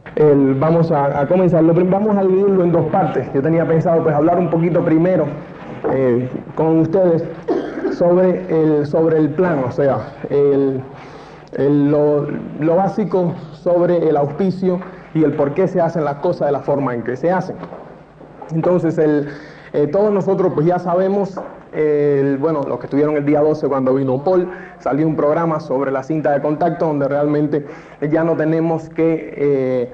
Vamos a comenzar. Vamos a dividirlo en dos partes. Yo tenía pensado pues hablar un poquito primero con ustedes sobre el plan, o sea, lo básico sobre el auspicio y el por qué se hacen las cosas de la forma en que se hacen. Entonces, todos nosotros pues ya sabemos, bueno, los que estuvieron el día 12 cuando vino Paul, salió un programa sobre la cinta de contacto donde realmente ya no tenemos que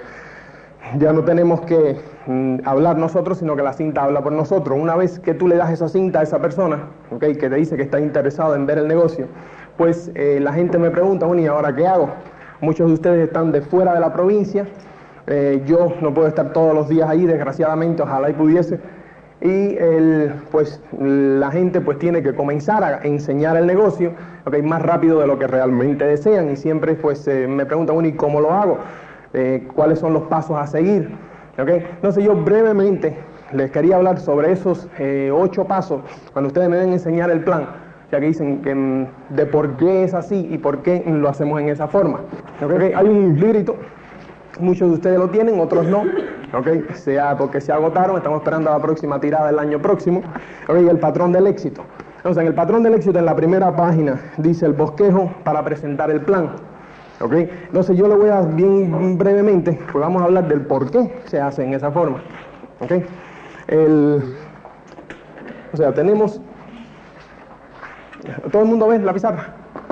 hablar nosotros, sino que la cinta habla por nosotros. Una vez que tú le das esa cinta a esa persona, ¿okay?, que te dice que está interesado en ver el negocio, pues la gente me pregunta, bueno, ¿y ahora qué hago? Muchos de ustedes están de fuera de la provincia, yo no puedo estar todos los días ahí, desgraciadamente, ojalá y pudiese, y pues la gente pues tiene que comenzar a enseñar el negocio, ¿okay?, más rápido de lo que realmente desean, y siempre pues me preguntan, bueno, ¿y cómo lo hago? ¿Cuáles son los pasos a seguir? ¿Okay? Entonces yo brevemente les quería hablar sobre esos 8 pasos cuando ustedes me deben enseñar el plan, ya que dicen que, de por qué es así y por qué lo hacemos en esa forma. ¿Okay? Hay un librito, muchos de ustedes lo tienen, otros no, ¿okay?, sea porque se agotaron, estamos esperando la próxima tirada del año próximo. ¿Okay? El patrón del éxito. Entonces en el patrón del éxito, en la primera página, dice el bosquejo para presentar el plan. ¿Okay? Entonces yo le voy a bien brevemente, pues vamos a hablar del por qué se hace en esa forma. ¿Okay? O sea, tenemos... ¿Todo el mundo ve la pizarra?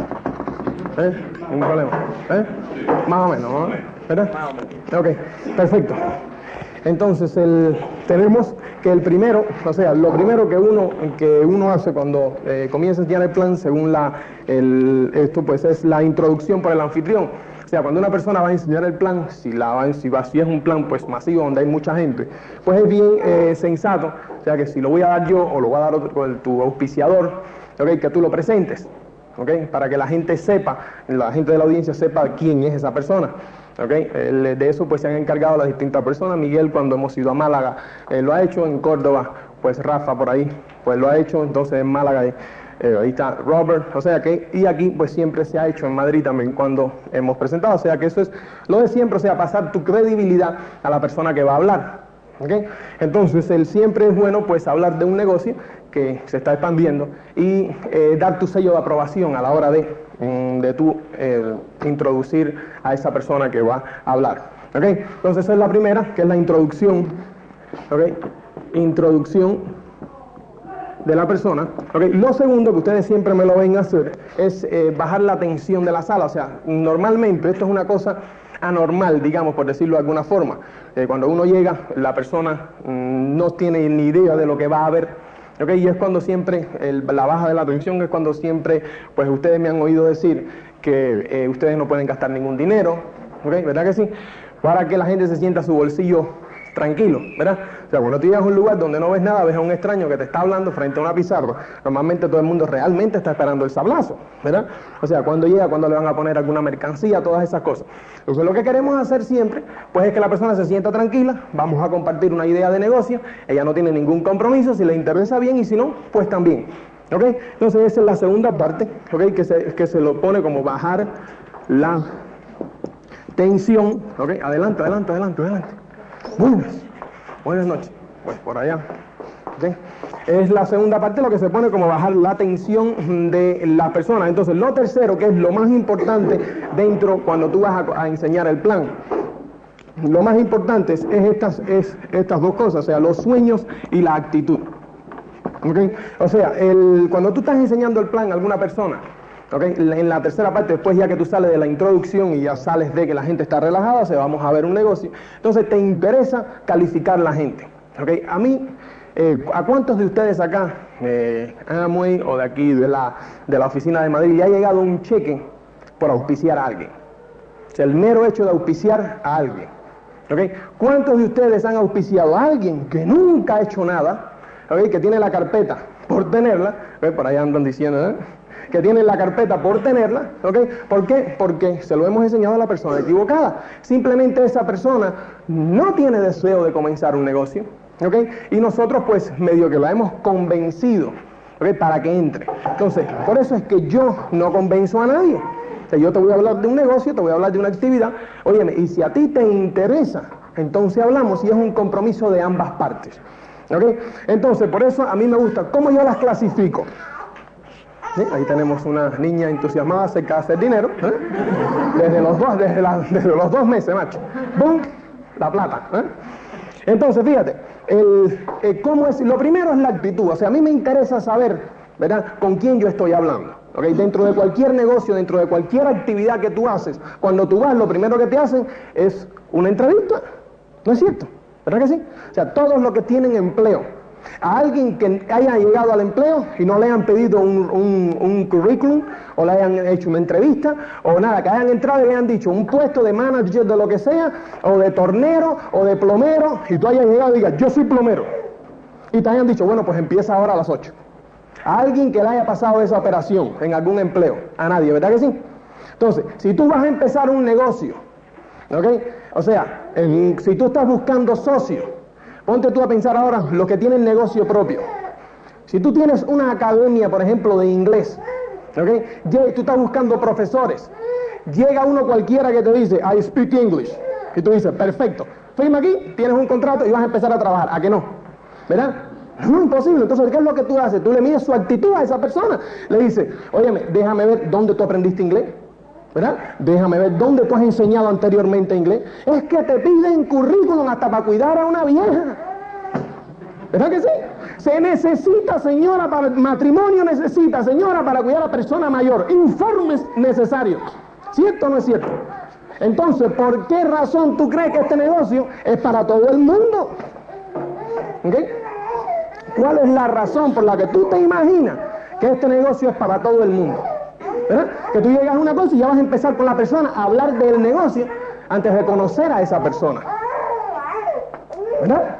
Ningún problema. Más o menos, ¿no? ¿Verdad? Más o menos. Ok, perfecto. Entonces, tenemos que el primero, o sea, lo primero que uno hace cuando comienza a enseñar el plan, según esto pues es la introducción por el anfitrión. O sea, cuando una persona va a enseñar el plan, si es un plan pues masivo donde hay mucha gente, pues es bien sensato, o sea, que si lo voy a dar yo o lo va a dar tu auspiciador, ¿okay?, que tú lo presentes, ¿okay?, para que la gente sepa, la gente de la audiencia sepa quién es esa persona. ¿Okay? De eso pues se han encargado las distintas personas. Miguel, cuando hemos ido a Málaga, lo ha hecho. En Córdoba, pues Rafa por ahí, pues lo ha hecho. Entonces en Málaga ahí está Robert, o sea que, y aquí pues siempre se ha hecho en Madrid también cuando hemos presentado, o sea que eso es lo de siempre, o sea, pasar tu credibilidad a la persona que va a hablar. ¿Okay? Entonces siempre es bueno pues hablar de un negocio que se está expandiendo y dar tu sello de aprobación a la hora de tú introducir a esa persona que va a hablar. ¿Okay? Entonces esa es la primera, que es la introducción. ¿Okay? Introducción de la persona. ¿Okay? Lo segundo, que ustedes siempre me lo ven hacer, es bajar la tensión de la sala. O sea, normalmente esto es una cosa anormal, digamos, por decirlo de alguna forma. Cuando uno llega, la persona no tiene ni idea de lo que va a ver. ¿Okay? Y es cuando siempre, la baja de la tensión es cuando siempre, pues ustedes me han oído decir que ustedes no pueden gastar ningún dinero, ¿okay? ¿Verdad que sí? Para que la gente se sienta su bolsillo tranquilo, ¿verdad? O sea, cuando tú llegas a un lugar donde no ves nada, ves a un extraño que te está hablando frente a una pizarra, normalmente todo el mundo realmente está esperando el sablazo, ¿verdad? O sea, cuando llega, cuando le van a poner alguna mercancía, todas esas cosas. Entonces lo que queremos hacer siempre, pues es que la persona se sienta tranquila, vamos a compartir una idea de negocio, ella no tiene ningún compromiso, si le interesa bien y si no, pues también. ¿Ok? Entonces esa es la segunda parte, ¿ok? Que se lo pone como bajar la tensión, ¿ok? Adelante. Buenas noches. Pues por allá. ¿Okay? Es la segunda parte, lo que se pone como bajar la tensión de la persona. Entonces, lo tercero, que es lo más importante dentro cuando tú vas a enseñar el plan. Lo más importante es estas dos cosas, o sea, los sueños y la actitud. ¿Okay? O sea, cuando tú estás enseñando el plan a alguna persona, ¿okay?, en la tercera parte, después ya que tú sales de la introducción y ya sales de que la gente está relajada, o sea, vamos a ver un negocio, entonces te interesa calificar la gente. ¿Okay? A mí, ¿a cuántos de ustedes acá, Amway o de aquí, de la oficina de Madrid, ya ha llegado un cheque por auspiciar a alguien? O sea, el mero hecho de auspiciar a alguien. ¿Okay? ¿Cuántos de ustedes han auspiciado a alguien que nunca ha hecho nada? ¿Okay? Que tiene la carpeta por tenerla, ¿okay? Por ahí andan diciendo, ¿eh?, que tiene la carpeta por tenerla, ¿okay? ¿Por qué? Porque se lo hemos enseñado a la persona equivocada. Simplemente esa persona no tiene deseo de comenzar un negocio, ¿okay? Y nosotros pues medio que la hemos convencido, ¿okay?, para que entre. Entonces, por eso es que yo no convenzo a nadie. sea, yo te voy a hablar de un negocio, te voy a hablar de una actividad, óyeme, y si a ti te interesa, entonces hablamos y es un compromiso de ambas partes. ¿Ok? Entonces, por eso a mí me gusta. ¿Cómo yo las clasifico? ¿Sí? Ahí tenemos una niña entusiasmada acerca de hacer dinero, ¿eh? Desde los 2 meses, macho. ¡Bum! La plata, ¿eh? Entonces, fíjate, ¿cómo es? Lo primero es la actitud. O sea, a mí me interesa saber, ¿verdad?, con quién yo estoy hablando. ¿Okay? Dentro de cualquier negocio, dentro de cualquier actividad que tú haces, cuando tú vas, lo primero que te hacen es una entrevista. ¿No es cierto? ¿Verdad que sí? O sea, todos los que tienen empleo, a alguien que haya llegado al empleo y no le hayan pedido un currículum o le hayan hecho una entrevista o nada, que hayan entrado y le hayan dicho un puesto de manager de lo que sea, o de tornero o de plomero, y tú hayas llegado y digas, yo soy plomero, y te hayan dicho, bueno, pues empieza ahora a las 8. A alguien que le haya pasado esa operación en algún empleo, a nadie, ¿verdad que sí? Entonces, si tú vas a empezar un negocio, ¿ok? O sea, si tú estás buscando socios, ponte tú a pensar ahora los que tienen negocio propio. Si tú tienes una academia, por ejemplo, de inglés, ¿ok? Tú estás buscando profesores, llega uno cualquiera que te dice, I speak English, y tú dices, perfecto, firma aquí, tienes un contrato y vas a empezar a trabajar. ¿A que no? ¿Verdad? No, imposible. Entonces, ¿qué es lo que tú haces? Tú le mides su actitud a esa persona. Le dices, óyeme, déjame ver dónde tú aprendiste inglés, ¿verdad? Déjame ver dónde tú has enseñado anteriormente inglés. Es que te piden currículum hasta para cuidar a una vieja. ¿Verdad que sí? Se necesita, señora, para el matrimonio necesita, señora, para cuidar a persona mayor. Informes necesarios. ¿Cierto o no es cierto? Entonces, ¿por qué razón tú crees que este negocio es para todo el mundo? ¿Ok? ¿Cuál es la razón por la que tú te imaginas que este negocio es para todo el mundo? ¿Verdad? Que tú llegas a una cosa y ya vas a empezar con la persona a hablar del negocio antes de conocer a esa persona. ¿Verdad?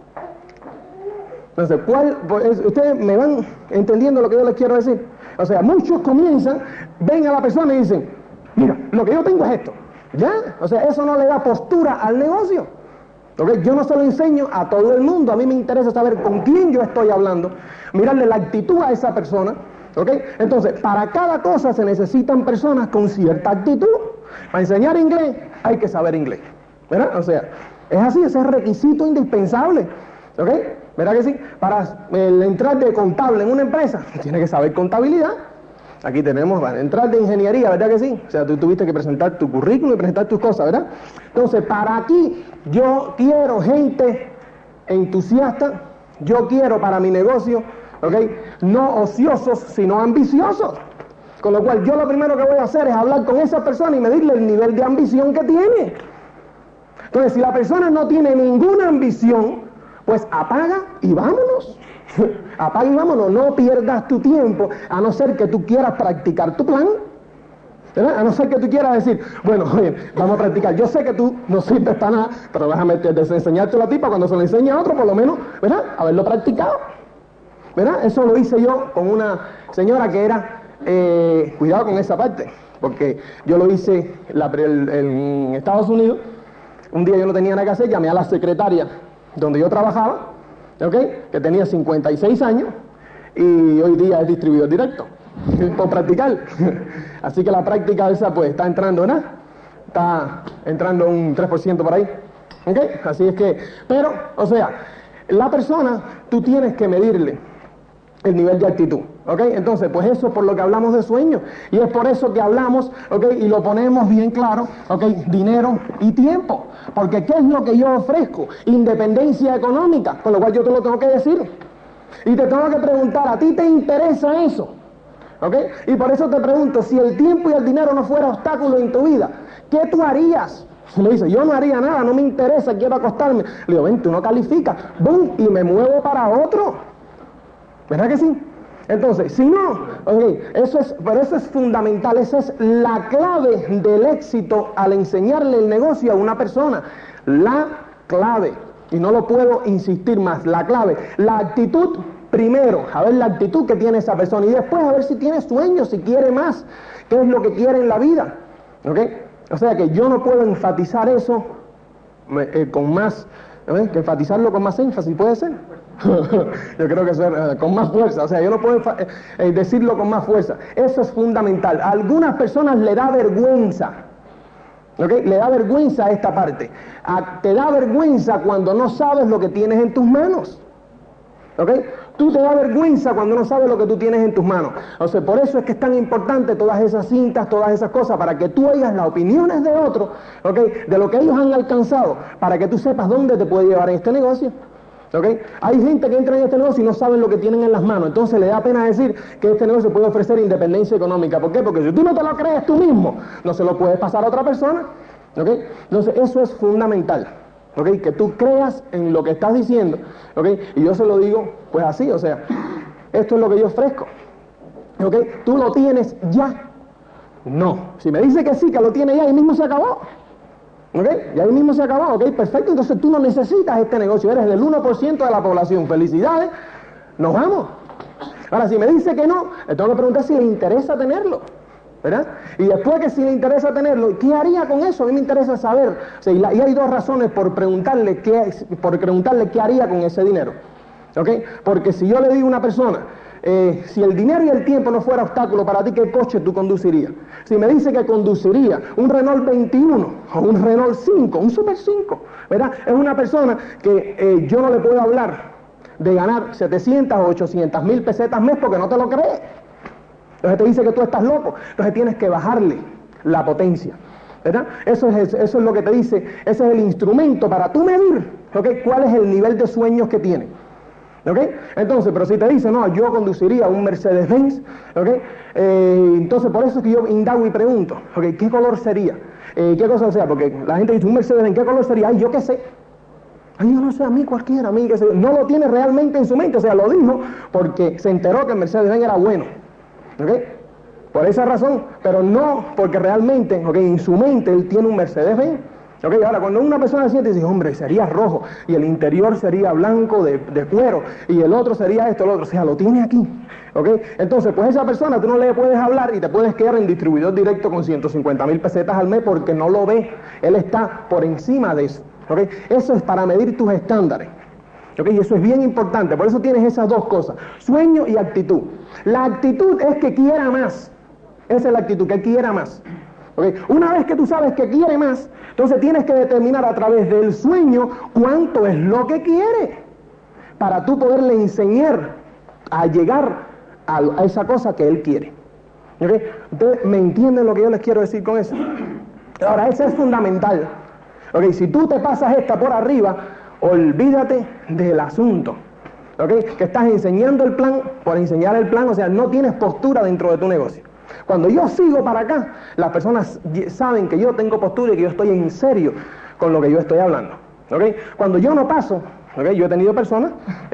Entonces, ustedes me van entendiendo lo que yo les quiero decir. O sea, muchos comienzan, ven a la persona y dicen, mira, lo que yo tengo es esto. ¿Ya? O sea, eso no le da postura al negocio. ¿Okay? Yo no se lo enseño a todo el mundo. A mí me interesa saber con quién yo estoy hablando, mirarle la actitud a esa persona. ¿Okay? Entonces, para cada cosa se necesitan personas con cierta actitud. Para enseñar inglés hay que saber inglés, ¿verdad? O sea, es así, ese es requisito indispensable. ¿Ok? ¿Verdad que sí? Para entrar de contable en una empresa, tiene que saber contabilidad. Aquí tenemos, para entrar de ingeniería, ¿verdad que sí? O sea, tú tuviste que presentar tu currículum y presentar tus cosas, ¿verdad? Entonces, para aquí, yo quiero gente entusiasta, yo quiero para mi negocio, ¿ok?, no ociosos, sino ambiciosos. Con lo cual, yo lo primero que voy a hacer es hablar con esa persona y medirle el nivel de ambición que tiene. Entonces, si la persona no tiene ninguna ambición, pues apaga y vámonos. Apaga y vámonos, no pierdas tu tiempo, a no ser que tú quieras practicar tu plan, ¿verdad? A no ser que tú quieras decir, bueno, oye, vamos a practicar, yo sé que tú no sirves para nada, pero déjame enseñártelo a ti para cuando se lo enseñe a otro, por lo menos, ¿verdad?, haberlo practicado, ¿verdad? Eso lo hice yo con una señora que era, cuidado con esa parte, porque yo lo hice en Estados Unidos. Un día yo no tenía nada que hacer, llamé a la secretaria donde yo trabajaba, ¿ok?, que tenía 56 años y hoy día es distribuidor directo por practicar. Así que la práctica esa pues está entrando, ¿verdad? Está entrando un 3% por ahí, ¿ok? Así es que, pero, o sea, la persona, tú tienes que medirle el nivel de actitud, ¿ok? Entonces, pues eso es por lo que hablamos de sueños, y es por eso que hablamos, ¿ok?, y lo ponemos bien claro, ¿ok?, dinero y tiempo, porque ¿qué es lo que yo ofrezco? Independencia económica, con lo cual yo te lo tengo que decir, y te tengo que preguntar, ¿a ti te interesa eso? ¿Ok? Y por eso te pregunto, si el tiempo y el dinero no fuera obstáculo en tu vida, ¿qué tú harías? Si le dice, yo no haría nada, no me interesa, quiero acostarme. Le digo, ven, tú no calificas, ¡bum!, y me muevo para otro. ¿Verdad que sí? Entonces, si no, okay, pero eso es fundamental, esa es la clave del éxito al enseñarle el negocio a una persona. La clave, y no lo puedo insistir más, la clave, la actitud primero, a ver la actitud que tiene esa persona, y después a ver si tiene sueños, si quiere más, qué es lo que quiere en la vida. ¿Ok? O sea que yo no puedo enfatizar eso con más, que enfatizarlo con más énfasis, ¿puede ser? Yo creo que eso es con más fuerza, o sea, yo no puedo decirlo con más fuerza. Eso es fundamental. A algunas personas le da vergüenza, ¿ok? Le da vergüenza esta parte. Te da vergüenza cuando no sabes lo que tienes en tus manos, ¿ok? Tú te da vergüenza cuando no sabes lo que tú tienes en tus manos. O sea, por eso es que es tan importante todas esas cintas, todas esas cosas, para que tú oigas las opiniones de otros, ¿ok? De lo que ellos han alcanzado, para que tú sepas dónde te puede llevar en este negocio. ¿Okay? Hay gente que entra en este negocio y no saben lo que tienen en las manos, entonces le da pena decir que este negocio puede ofrecer independencia económica. ¿Por qué? Porque si tú no te lo crees tú mismo, no se lo puedes pasar a otra persona, ¿okay? Entonces eso es fundamental, ¿okay? Que tú creas en lo que estás diciendo, ¿okay? Y yo se lo digo pues así, o sea, esto es lo que yo ofrezco, ¿okay? Tú lo tienes ya. No, si me dice que sí, que lo tiene ya, ahí mismo se acabó. ¿Ok? Y ahí mismo se acabó, ¿ok? Perfecto, entonces tú no necesitas este negocio, eres del 1% de la población, felicidades, nos vamos. Ahora, si me dice que no, le tengo que preguntar si le interesa tenerlo, ¿verdad? Y después que si le interesa tenerlo, ¿qué haría con eso? A mí me interesa saber, o sea, y hay dos razones por preguntarle qué haría con ese dinero, ¿ok? Porque si yo le digo a una persona, si el dinero y el tiempo no fuera obstáculo para ti, ¿qué coche tú conducirías? Si me dice que conduciría un Renault 21 o un Renault 5, un Super 5, ¿verdad? Es una persona que yo no le puedo hablar de ganar 700 o 800 mil pesetas mes porque no te lo cree. Entonces te dice que tú estás loco. Entonces tienes que bajarle la potencia, ¿verdad? Eso es lo que te dice, ese es el instrumento para tú medir, ¿okay? Cuál es el nivel de sueños que tiene. ¿Ok? Entonces, pero si te dice, no, yo conduciría un Mercedes-Benz, ¿ok? Entonces, por eso es que yo indago y pregunto, ¿ok? ¿Qué color sería? ¿Qué cosa sea? Porque la gente dice, un Mercedes-Benz, ¿qué color sería? Ay, yo qué sé. Ay, yo no sé, a mí cualquiera, a mí qué sé. No lo tiene realmente en su mente, o sea, lo dijo porque se enteró que el Mercedes-Benz era bueno, ¿ok? Por esa razón, pero no porque realmente, ¿ok? En su mente él tiene un Mercedes-Benz. Okay, ahora cuando una persona siente y dice, hombre, sería rojo y el interior sería blanco de cuero y el otro sería esto, el otro, o sea, lo tiene aquí, ¿okay? Entonces, pues esa persona tú no le puedes hablar y te puedes quedar en distribuidor directo con 150 mil pesetas al mes porque no lo ve, él está por encima de eso, ¿okay? Eso es para medir tus estándares, ¿okay? Y eso es bien importante, por eso tienes esas dos cosas, sueño y actitud. La actitud es que quiera más, esa es la actitud, que quiera más. Okay. Una vez que tú sabes que quiere más, entonces tienes que determinar a través del sueño cuánto es lo que quiere para tú poderle enseñar a llegar a esa cosa que él quiere. Okay. ¿Ustedes me entienden lo que yo les quiero decir con eso? Ahora, eso es fundamental. Okay. Si tú te pasas esta por arriba, olvídate del asunto. Okay. Que estás enseñando el plan por enseñar el plan, o sea, no tienes postura dentro de tu negocio. Cuando yo sigo para acá, las personas saben que yo tengo postura y que yo estoy en serio con lo que yo estoy hablando, ¿okay? Cuando yo no paso, ¿okay? Yo he tenido personas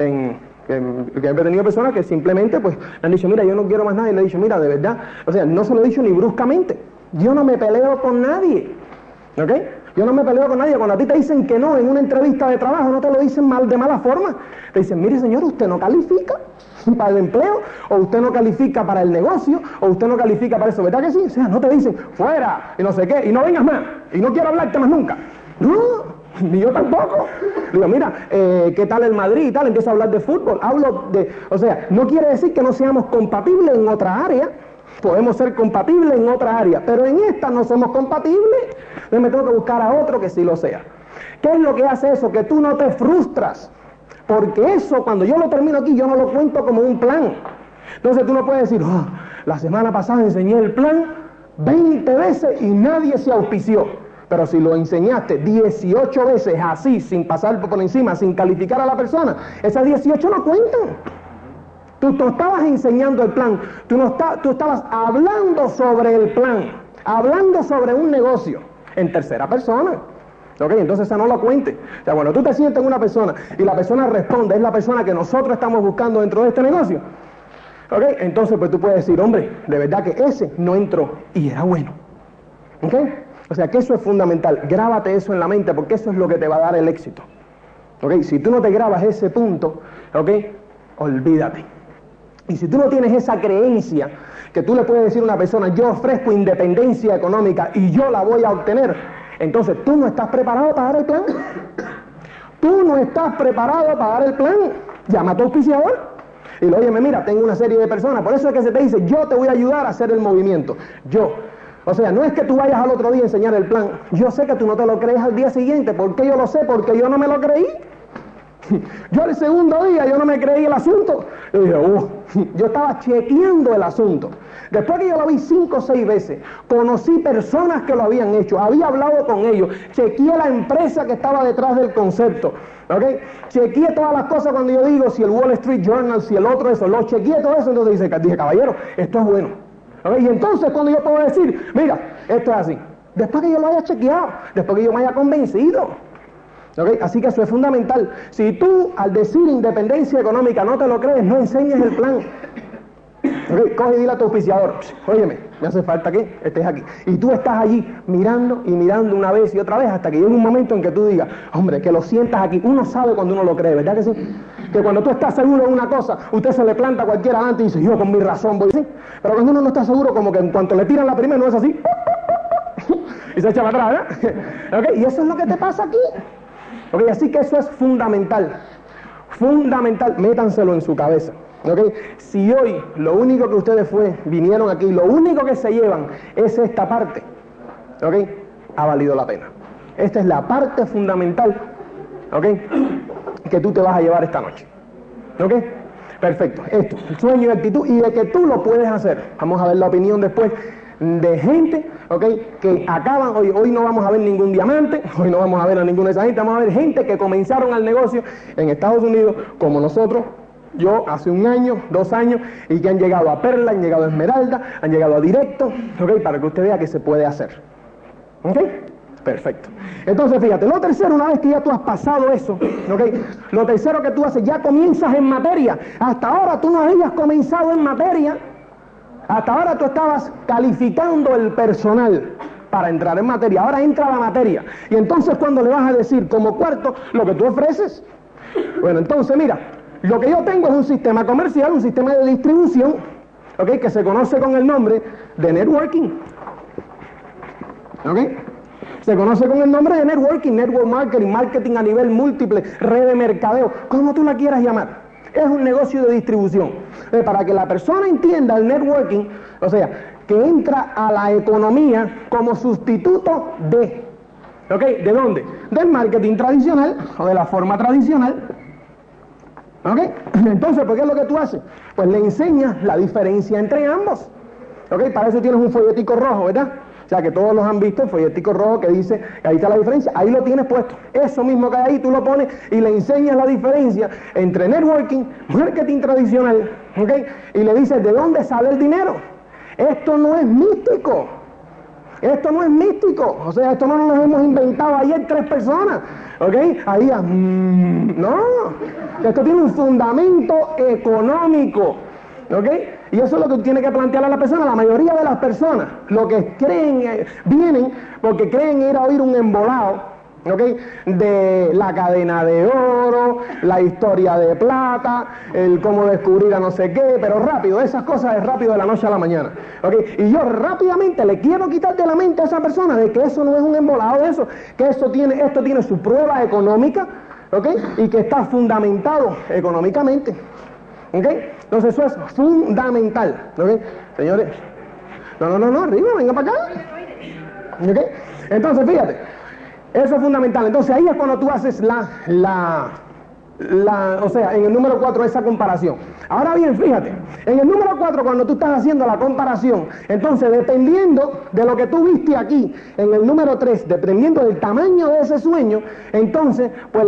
que simplemente pues me han dicho, mira, yo no quiero más nada, y le he dicho, mira, de verdad, o sea, no se lo he dicho ni bruscamente, yo no me peleo con nadie, ¿ok? Yo no me peleo con nadie. Cuando a ti te dicen que no en una entrevista de trabajo, no te lo dicen de mala forma. Te dicen, mire señor, usted no califica para el empleo, o usted no califica para el negocio, o usted no califica para eso, ¿verdad que sí? O sea, no te dicen, fuera, y no sé qué, y no vengas más, y no quiero hablarte más nunca. No, ni yo tampoco. Digo, mira, ¿qué tal el Madrid y tal? Empiezo a hablar de fútbol, o sea, no quiere decir que no seamos compatibles en otra área. Podemos ser compatibles en otra área, pero en esta no somos compatibles. Entonces me tengo que buscar a otro que sí lo sea. ¿Qué es lo que hace eso? Que tú no te frustras. Porque eso, cuando yo lo termino aquí, yo no lo cuento como un plan. Entonces tú no puedes decir, oh, la semana pasada enseñé el plan 20 veces y nadie se auspició. Pero si lo enseñaste 18 veces así, sin pasar por encima, sin calificar a la persona, esas 18 no cuentan. Tú estabas enseñando el plan, tú estabas hablando sobre el plan, hablando sobre un negocio en tercera persona. ¿Ok? Entonces esa no lo cuente. O sea, cuando tú te sientes en una persona y la persona responde, es la persona que nosotros estamos buscando dentro de este negocio. ¿Ok? Entonces pues tú puedes decir, hombre, de verdad que ese no entró y era bueno. ¿Ok? O sea que eso es fundamental. Grábate eso en la mente porque eso es lo que te va a dar el éxito. ¿Ok? Si tú no te grabas ese punto, ¿ok? Olvídate. Y si tú no tienes esa creencia que tú le puedes decir a una persona, yo ofrezco independencia económica y yo la voy a obtener, entonces tú no estás preparado para dar el plan. Tú no estás preparado para dar el plan. llama a tu auspiciador y le óyeme, mira, tengo una serie de personas, por eso es que se te dice, yo te voy a ayudar a hacer el movimiento, yo. O sea, no es que tú vayas al otro día a enseñar el plan, yo sé que tú no te lo crees al día siguiente, ¿por qué yo lo sé? Porque yo no me lo creí. Yo el segundo día yo no me creí el asunto. Yo dije, yo estaba chequeando el asunto. Después que yo lo vi 5 o 6 veces, conocí personas que lo habían hecho, había hablado con ellos, chequeé la empresa que estaba detrás del concepto, ¿ok? Chequeé todas las cosas cuando yo digo, si el Wall Street Journal, si el otro eso, lo chequeé todo eso, entonces dije, caballero, esto es bueno. ¿Okay? Y entonces cuando yo puedo decir, mira, esto es así, después que yo lo haya chequeado, después que yo me haya convencido. ¿Okay? Así que eso es fundamental. Si tú al decir independencia económica no te lo crees, no enseñes el plan. ¿Okay? Coge y dile a tu auspiciador, óyeme, me hace falta que estés aquí. Y tú estás allí mirando y mirando una vez y otra vez hasta que llegue un momento en que tú digas, hombre, que lo sientas aquí. Uno sabe cuando uno lo cree, ¿verdad que sí? Que cuando tú estás seguro de una cosa, usted se le planta a cualquiera adelante y dice, yo con mi razón voy así. Pero cuando uno no está seguro, como que en cuanto le tiran la primera, no es así. Y se echa para atrás, ¿verdad? ¿Okay? Y eso es lo que te pasa aquí. ¿Okay? Así que eso es fundamental. Fundamental, métanselo en su cabeza. ¿Okay? Si hoy lo único que ustedes vinieron aquí, lo único que se llevan es esta parte, ¿okay? Ha valido la pena. Esta es la parte fundamental, ¿okay? Que tú te vas a llevar esta noche. ¿Ok? Perfecto. Esto, el sueño y actitud, y de que tú lo puedes hacer. Vamos a ver la opinión después de gente, ¿ok? Que acaban, hoy no vamos a ver ningún diamante, hoy no vamos a ver a ninguna de esa gente, vamos a ver gente que comenzaron al negocio en Estados Unidos como nosotros, yo hace 1 año, 2 años, y que han llegado a Perla, han llegado a Esmeralda, han llegado a Directo, ¿ok? Para que usted vea que se puede hacer. ¿Ok? Perfecto. Entonces, fíjate, lo tercero, una vez que ya tú has pasado eso, ¿ok? Lo tercero que tú haces, ya comienzas en materia. Hasta ahora tú no habías comenzado en materia. Hasta ahora tú estabas calificando el personal para entrar en materia. Ahora entra la materia. Y entonces, cuando le vas a decir como cuarto lo que tú ofreces, bueno, entonces mira, lo que yo tengo es un sistema comercial, un sistema de distribución, ¿ok? Que se conoce con el nombre de networking. ¿Ok? Se conoce con el nombre de networking, network marketing, marketing a nivel múltiple, red de mercadeo, como tú la quieras llamar. Es un negocio de distribución. Para que la persona entienda el networking, o sea, que entra a la economía como sustituto de, ¿ok? ¿De dónde? Del marketing tradicional o de la forma tradicional. ¿Ok? Entonces, ¿por qué es lo que tú haces? Pues le enseñas la diferencia entre ambos. ¿Ok? Para eso tienes un folletico rojo, ¿verdad? O sea, que todos los han visto, el folletico rojo que dice, ahí está la diferencia, ahí lo tienes puesto. Eso mismo que hay ahí, tú lo pones y le enseñas la diferencia entre networking, marketing tradicional, ¿ok? Y le dices, ¿de dónde sale el dinero? Esto no es místico. Esto no es místico. O sea, esto no nos lo hemos inventado ayer 3 personas, ¿ok? Ahí, no. Esto tiene un fundamento económico, ¿ok? Y eso es lo que tiene que plantear a la persona. La mayoría de las personas, lo que creen, vienen porque creen ir a oír un embolado, ¿ok? De la cadena de oro, la historia de plata, el cómo descubrir a no sé qué, pero rápido, esas cosas es rápido de la noche a la mañana, ¿ok? Y yo rápidamente le quiero quitar de la mente a esa persona de que eso no es un embolado de eso, que esto tiene su prueba económica, ¿ok? Y que está fundamentado económicamente. ¿Ok? Entonces eso es fundamental. ¿Ok? Señores, no, arriba, venga para acá. ¿Ok? Entonces fíjate, eso es fundamental. Entonces ahí es cuando tú haces o sea, en el número 4 esa comparación. Ahora bien, fíjate, en el número 4 cuando tú estás haciendo la comparación, entonces dependiendo de lo que tú viste aquí, en el número 3, dependiendo del tamaño de ese sueño, entonces pues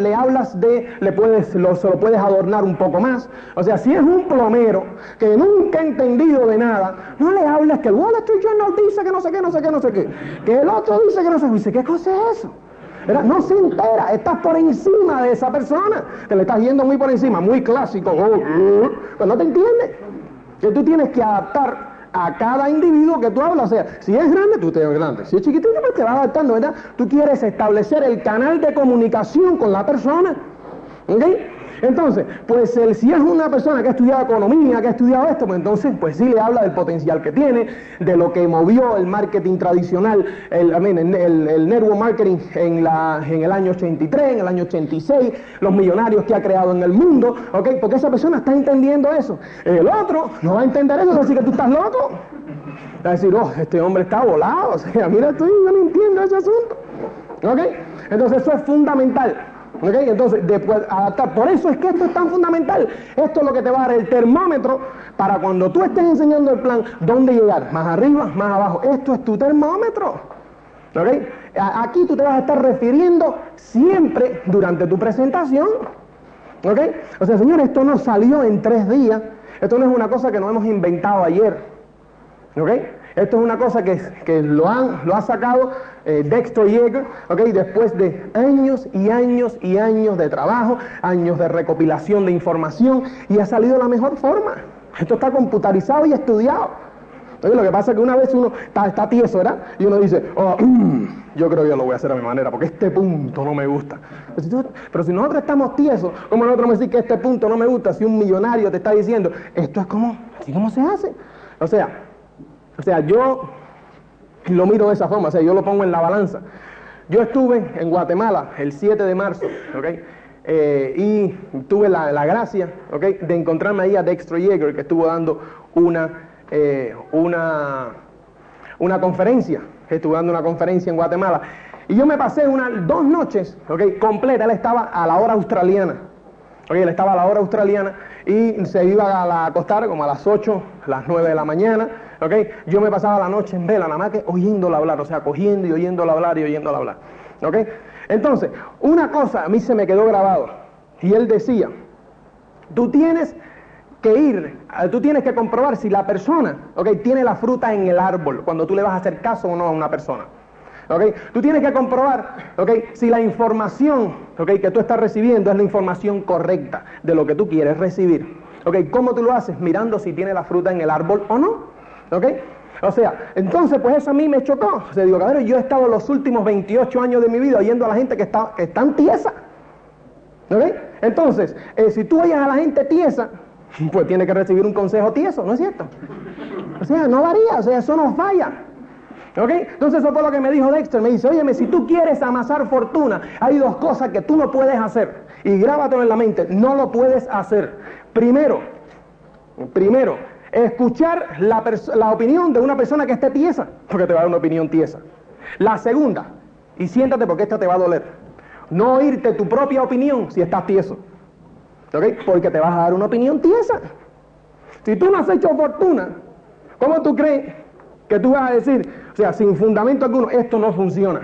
se lo puedes adornar un poco más. O sea, si es un plomero que nunca ha entendido de nada, no le hables que el Wall Street Journal dice que no sé qué, que el otro dice que no sé qué, dice, ¿qué cosa es eso? ¿Verdad? No se entera, estás por encima de esa persona, te le estás yendo muy por encima, muy clásico, pues no te entiende, que tú tienes que adaptar a cada individuo que tú hablas. O sea, si es grande, tú te ves grande, si es chiquitito, pues te vas adaptando, ¿verdad? Tú quieres establecer el canal de comunicación con la persona, ¿ok? Entonces, pues si es una persona que ha estudiado economía, que ha estudiado esto, pues entonces, pues sí le habla del potencial que tiene, de lo que movió el marketing tradicional, el network marketing en el año 83, en el año 86, los millonarios que ha creado en el mundo, ¿ok? Porque esa persona está entendiendo eso. El otro no va a entender eso, va a decir que tú estás loco. Va a decir, oh, este hombre está volado, o sea, mira tú, yo no entiendo ese asunto. ¿Ok? Entonces eso es fundamental. ¿Ok? Entonces, después adaptar. Por eso es que esto es tan fundamental. Esto es lo que te va a dar el termómetro para cuando tú estés enseñando el plan, dónde llegar, más arriba, más abajo. Esto es tu termómetro. ¿Ok? Aquí tú te vas a estar refiriendo siempre durante tu presentación. ¿Ok? O sea, señores, esto no salió en 3 días. Esto no es una cosa que nos hemos inventado ayer. ¿Ok? Esto es una cosa que lo ha sacado Dexter Yeager, ¿ok? Después de años y años y años de trabajo, años de recopilación de información, y ha salido de la mejor forma. Esto está computarizado y estudiado. Entonces, lo que pasa es que una vez uno está tieso, ¿verdad? Y uno dice, oh, yo creo que yo lo voy a hacer a mi manera, porque este punto no me gusta. Pero si nosotros estamos tiesos, ¿cómo nosotros vamos a decir que este punto no me gusta? Si un millonario te está diciendo, esto es como, así como se hace. O sea, yo lo miro de esa forma, o sea, yo lo pongo en la balanza. Yo estuve en Guatemala el 7 de marzo, ¿ok? Y tuve la gracia, ¿ok?, de encontrarme ahí a Dexter Yeager, que estuvo dando una conferencia, en Guatemala. Y yo me pasé 2 noches, ¿ok?, completa. Él estaba a la hora australiana. Okay, él estaba a la hora australiana y se iba a acostar como a las 8, las 9 de la mañana, okay. Yo me pasaba la noche en vela, nada más que oyéndolo hablar, o sea, cogiendo y oyéndolo hablar y oyéndolo hablar, okay. Entonces, una cosa a mí se me quedó grabado, y él decía, tú tienes que comprobar si la persona, okay, tiene la fruta en el árbol, cuando tú le vas a hacer caso o no a una persona. Okay. Tú tienes que comprobar, okay, si la información, okay, que tú estás recibiendo es la información correcta de lo que tú quieres recibir. Okay. ¿Cómo tú lo haces? Mirando si tiene la fruta en el árbol o no. Okay. O sea, entonces pues eso a mí me chocó. O sea, digo, cabrón, yo he estado los últimos 28 años de mi vida oyendo a la gente que están tiesa. Okay. Entonces, si tú oyes a la gente tiesa, pues tiene que recibir un consejo tieso, ¿no es cierto? O sea, no varía, o sea, eso no falla. ¿Ok? Entonces eso fue lo que me dijo Dexter. Me dice, óyeme, si tú quieres amasar fortuna, hay 2 cosas que tú no puedes hacer. Y grábatelo en la mente, no lo puedes hacer. Primero, escuchar la opinión de una persona que esté tiesa, porque te va a dar una opinión tiesa. La segunda, y siéntate porque esta te va a doler, no oírte tu propia opinión si estás tieso. ¿Ok? Porque te vas a dar una opinión tiesa. Si tú no has hecho fortuna, ¿cómo tú crees que tú vas a decir, o sea, sin fundamento alguno, esto no funciona?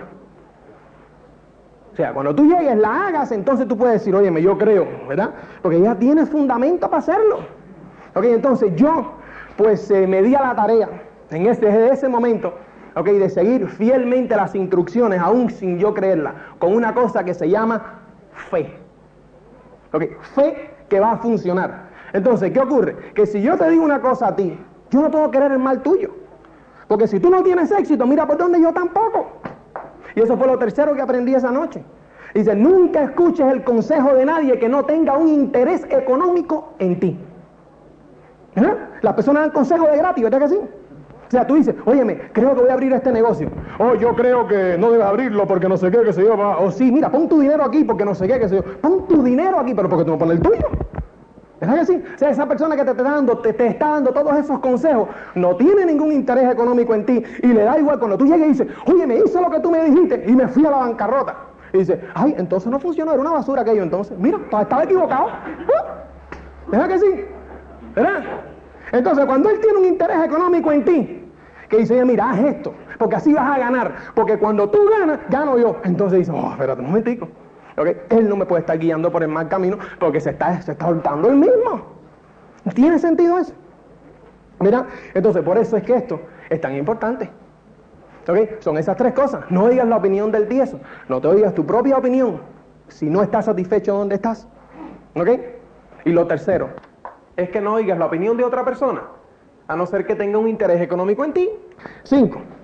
O sea, cuando tú llegues, la hagas, entonces tú puedes decir, óyeme, yo creo, ¿verdad? Porque ya tienes fundamento para hacerlo. Ok, entonces yo, pues me di a la tarea, desde ese momento, ok, de seguir fielmente las instrucciones, aún sin yo creerlas, con una cosa que se llama fe. Ok, fe que va a funcionar. Entonces, ¿qué ocurre? Que si yo te digo una cosa a ti, yo no puedo querer el mal tuyo. Porque si tú no tienes éxito, mira por dónde yo tampoco. Y eso fue lo tercero que aprendí esa noche. Dice, nunca escuches el consejo de nadie que no tenga un interés económico en ti. ¿Eh? Las personas dan consejos de gratis, ¿verdad que sí? O sea, tú dices, óyeme, creo que voy a abrir este negocio. Oh, yo creo que no debes abrirlo porque no sé qué, que se yo. O sí, mira, pon tu dinero aquí porque no sé qué, que se yo. Pon tu dinero aquí, pero porque tú no pones el tuyo. ¿Verdad que sí? O sea, esa persona que te está dando todos esos consejos no tiene ningún interés económico en ti y le da igual cuando tú llegues y dices, oye, me hice lo que tú me dijiste y me fui a la bancarrota. Y dices, ay, entonces no funcionó, era una basura aquello. Entonces, mira, estaba equivocado. ¿Verdad que sí? ¿Verdad? Entonces, cuando él tiene un interés económico en ti, que dice, oye, mira, haz esto, porque así vas a ganar, porque cuando tú ganas, gano yo. Entonces dice, oh, espérate un momentico. Okay. Él no me puede estar guiando por el mal camino porque se está hurtando él mismo. ¿Tiene sentido eso? Mira, entonces por eso es que esto es tan importante. Okay. Son esas 3 cosas. No oigas la opinión del tieso, no te oigas tu propia opinión si no estás satisfecho donde estás. ¿Okay? Y lo tercero es que no oigas la opinión de otra persona, a no ser que tenga un interés económico en ti. 5.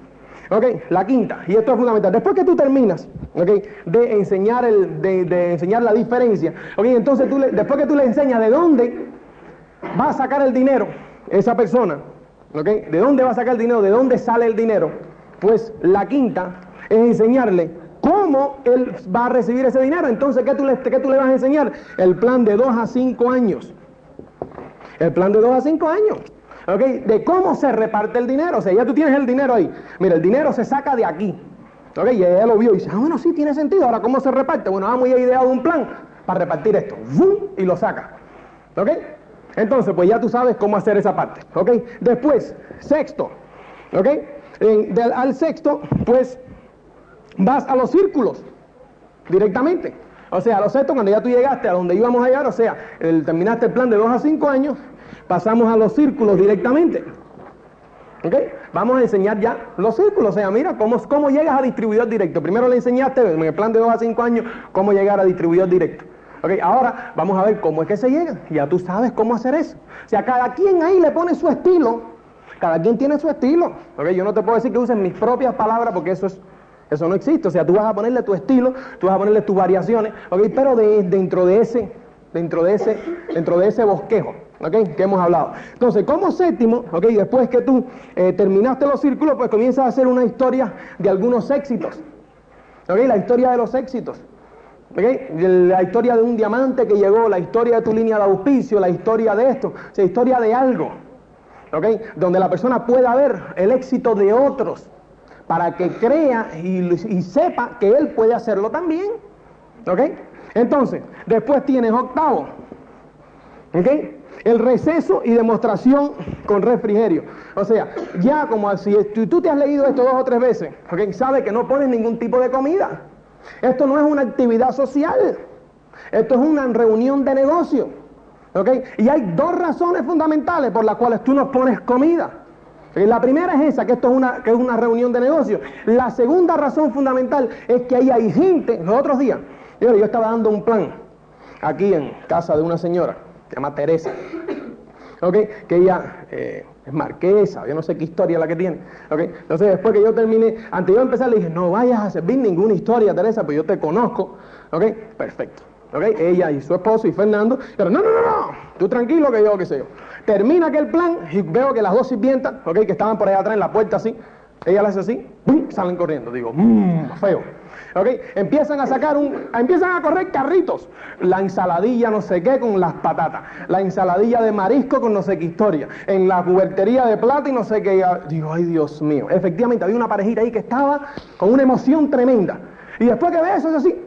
Ok, la quinta, y esto es fundamental. Después que tú terminas, ok, de enseñar de enseñar la diferencia, ok, entonces después que tú le enseñas de dónde va a sacar el dinero esa persona, ok, de dónde va a sacar el dinero, de dónde sale el dinero, pues la quinta es enseñarle cómo él va a recibir ese dinero. Entonces, ¿qué tú le vas a enseñar? El plan de 2 a 5 años. El plan de 2 a 5 años. ¿Okay? De cómo se reparte el dinero. O sea, ya tú tienes el dinero ahí. Mira, el dinero se saca de aquí. ¿Okay? Y ella lo vio y dice, bueno, sí, tiene sentido. Ahora, ¿cómo se reparte? Bueno, vamos a idear un plan para repartir esto. ¡Bum! Y lo saca. ¿Ok? Entonces, pues ya tú sabes cómo hacer esa parte. ¿Ok? Después, sexto. ¿Ok? Al sexto, pues, vas a los directamente. O sea, a los sextos, cuando ya tú llegaste a donde íbamos a llegar, o sea, terminaste el plan de 2 a 5 años, pasamos a los círculos directamente. ¿Ok? Vamos a enseñar ya los círculos. O sea, mira, cómo llegas a distribuidor directo. Primero le enseñaste en el plan de 2 a 5 años cómo llegar a distribuidor directo. ¿Ok? Ahora vamos a ver cómo es que se llega. Ya tú sabes cómo hacer eso. O sea, cada quien ahí le pone su estilo. Cada quien tiene su estilo. ¿Ok? Yo no te puedo decir que uses mis propias palabras porque eso no existe. O sea, tú vas a ponerle tu estilo, tú vas a ponerle tus variaciones, ¿ok? Pero dentro de ese bosquejo, ¿ok? Que hemos hablado. Entonces, como séptimo, ¿ok? Después que tú terminaste los círculos, pues comienzas a hacer una historia de algunos éxitos, ¿ok? La historia de los éxitos, ¿ok? La historia de un diamante que llegó, la historia de tu línea de auspicio, la historia de esto, o sea, historia de algo, ¿ok? Donde la persona pueda ver el éxito de otros, para que crea y sepa que él puede hacerlo también. ¿Ok? Entonces, después tienes octavo. ¿Ok? El receso y demostración con refrigerio. O sea, ya como si tú te has leído esto 2 o 3 veces, ¿ok? Sabes que no pones ningún tipo de comida. Esto no es una actividad social. Esto es una reunión de negocio. ¿Ok? Y hay 2 razones fundamentales por las cuales tú no pones comida. La primera es esa, que esto es una reunión de negocios. La segunda razón fundamental es que ahí hay gente. Los otros días, yo estaba dando un plan aquí en casa de una señora, se llama Teresa, ¿okay? Que ella es marquesa, yo no sé qué historia la que tiene, ¿okay? Entonces después que yo terminé, antes de yo empezar le dije, no vayas a servir ninguna historia, Teresa, pues yo te conozco, ¿ok? Perfecto. ¿Okay? Ella y su esposo y Fernando, pero no, tú tranquilo que yo, qué sé yo. Termina aquel plan y veo que las 2 sirvientas, ¿okay? Que estaban por allá atrás en la puerta así, ella le hace así, ¡pum! Salen corriendo, digo, feo. ¿Okay? Empiezan a correr carritos, la ensaladilla no sé qué con las patatas, la ensaladilla de marisco con no sé qué historia, en la cubertería de plata y no sé qué, digo, ay Dios mío, efectivamente había una parejita ahí que estaba con una emoción tremenda, y después que ve eso es así,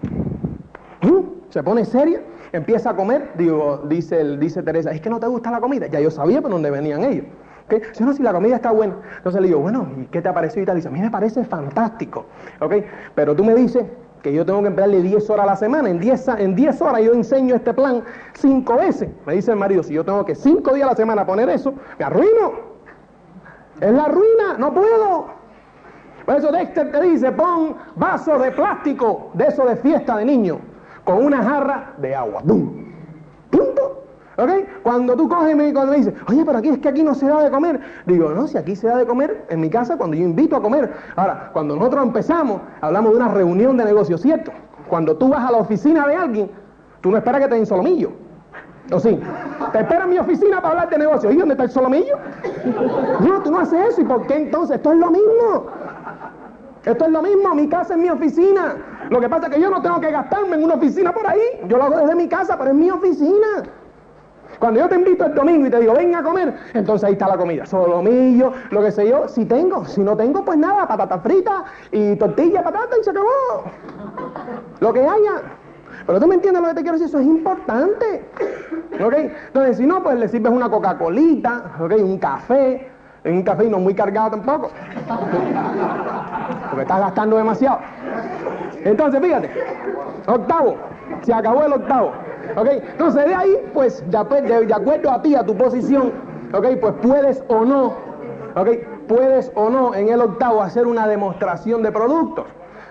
se pone seria, empieza a comer, dice Teresa, es que no te gusta la comida, ya yo sabía por dónde venían ellos, ¿okay? Si la comida está buena, entonces le digo, bueno, ¿y qué te ha parecido? Y tal, dice, a mí me parece fantástico, ¿okay? Pero tú me dices que yo tengo que emplearle 10 horas a la semana, en 10 horas yo enseño este plan 5 veces, me dice el marido, si yo tengo que 5 días a la semana poner eso, me arruino, es la ruina, no puedo. Por eso Dexter te dice, pon vasos de plástico, de eso de fiesta de niño, con una jarra de agua. ¡Bum! ¡Punto! ¿Ok? Cuando tú coges cuando me dices, oye, pero aquí es que aquí no se da de comer. Digo, no, si aquí se da de comer en mi casa cuando yo invito a comer. Ahora, cuando nosotros empezamos, hablamos de una reunión de negocios, ¿cierto? Cuando tú vas a la oficina de alguien, tú no esperas que te den solomillo. ¿O sí? Te espera en mi oficina para hablar de negocios. ¿Y dónde está el solomillo? No, tú no haces eso. ¿Y por qué entonces? Esto es lo mismo. Esto es lo mismo, mi casa es mi oficina. Lo que pasa es que yo no tengo que gastarme en una oficina por ahí. Yo lo hago desde mi casa, pero es mi oficina. Cuando yo te invito el domingo y te digo, ven a comer, entonces ahí está la comida. Solomillo, lo que sé yo, si tengo. Si no tengo, pues nada, patata frita y tortilla, patata y se acabó. Lo que haya. Pero tú me entiendes lo que te quiero decir, eso es importante. ¿Ok? Entonces, si no, pues le sirves una Coca-Colita, ¿ok? Un café y no muy cargado tampoco. Porque estás gastando demasiado. Entonces, fíjate, octavo, se acabó el octavo. ¿Ok? Entonces, de ahí, pues, de acuerdo a ti, a tu posición, ¿ok? Pues puedes o no en el octavo hacer una demostración de productos.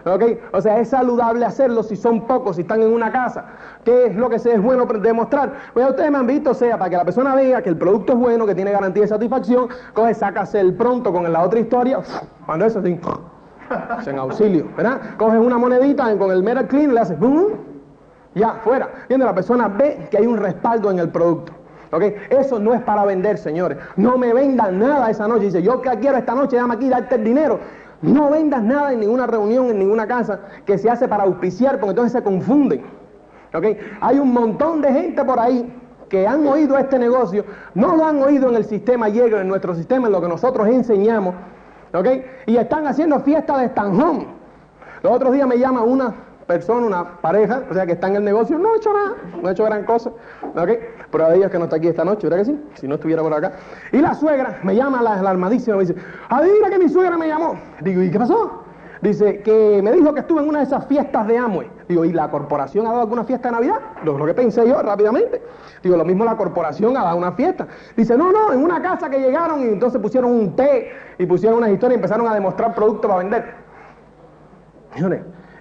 ¿ok? O sea, es saludable hacerlo si son pocos, si están en una casa. ¿Qué es lo que es bueno demostrar? Pues ya ustedes me han visto, o sea, para que la persona vea que el producto es bueno, que tiene garantía de satisfacción, coge, sácase el pronto con la otra historia, cuando eso así, en auxilio, ¿verdad? Coges una monedita con el Metal Clean, le haces, ¡bum! Ya, fuera. Y la persona ve que hay un respaldo en el producto. ¿Okay? Eso no es para vender, señores. No me vendan nada esa noche. Dice, yo que quiero esta noche, dame aquí, darte el dinero. No vendas nada en ninguna reunión, en ninguna casa que se hace para auspiciar, porque entonces se confunden. ¿Okay? Hay un montón de gente por ahí que han oído este negocio, no lo han oído en el sistema Yeager, en nuestro sistema, en lo que nosotros enseñamos, ¿okay? Y están haciendo fiesta de stand home. Los otros días me llama una persona, una pareja, o sea, que está en el negocio, no ha hecho nada, no ha hecho gran cosa, ¿ok? Prueba de ellos que no está aquí esta noche, ¿verdad que sí? Si no estuviera por acá. Y la suegra me llama, la alarmadísima, me dice, adivina que mi suegra me llamó. Digo, ¿y qué pasó? Dice, que me dijo que estuve en una de esas fiestas de Amway. Digo, ¿y la corporación ha dado alguna fiesta de Navidad? Lo que pensé yo rápidamente. Digo, lo mismo la corporación ha dado una fiesta. Dice, no, en una casa que llegaron y entonces pusieron un té y pusieron unas historias y empezaron a demostrar productos para vender. Señores,